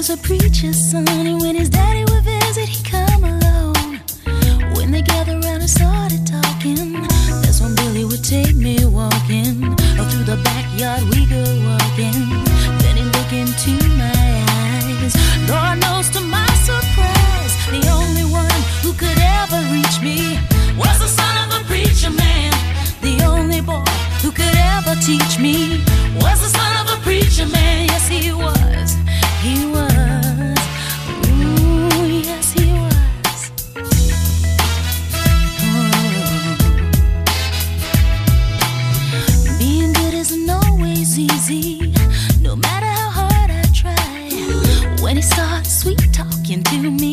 was a preacher's son, and when his daddy would visit, he'd come alone. When they gathered around and started talking, that's when Billy would take me walking. Or through the backyard we go walking. Then he'd look into my eyes. Lord knows to my surprise, the only one who could ever reach me was the son of a preacher man. The only boy who could ever teach me was the son of a preacher man. Yes, he was. He was. Ooh, yes, he was. Oh. Being good isn't always easy, no matter how hard I try. When he starts sweet talking to me,